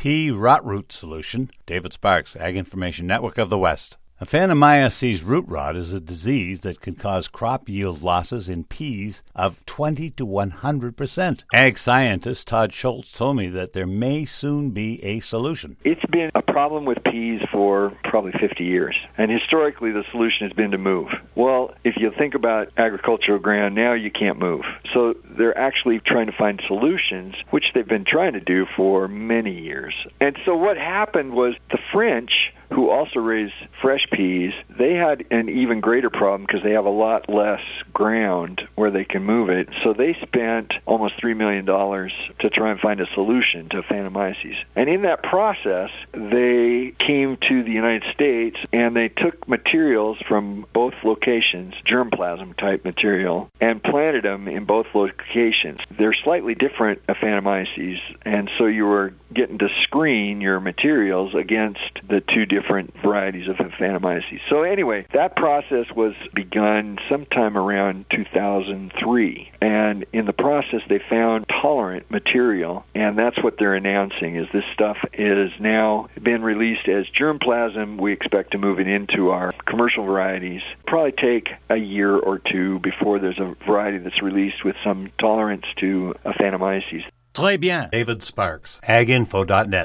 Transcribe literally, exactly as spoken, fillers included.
pea rot root solution. David Sparks, Ag Information Network of the West. Aphanomyces root rot is a disease that can cause crop yield losses in peas of twenty to one hundred percent. Ag scientist Todd Schultz told me that there may soon be a solution. It's been a problem with peas for probably fifty years, and historically the solution has been to move. Well, if you think about agricultural ground, now you can't move. So they're actually trying to find solutions, which they've been trying to do for many years. And so what happened was the French, who also raise fresh peas, they had an even greater problem because they have a lot less ground where they can move it. So they spent almost three million dollars to try and find a solution to Aphanomyces. And in that process, they came to the United States and they took materials from both locations, germplasm type material, and planted them in both locations. They're slightly different Aphanomyces, and so you were getting to screen your materials against the two different varieties of Aphanomyces. So anyway, that process was begun sometime around two thousand three. And in the process, they found tolerant material, and that's what they're announcing, is this stuff is now been released as germplasm. We expect to move it into our commercial varieties. Probably take a year or two before there's a variety that's released with some tolerance to Aphanomyces. Très bien. David Sparks, ag info dot net.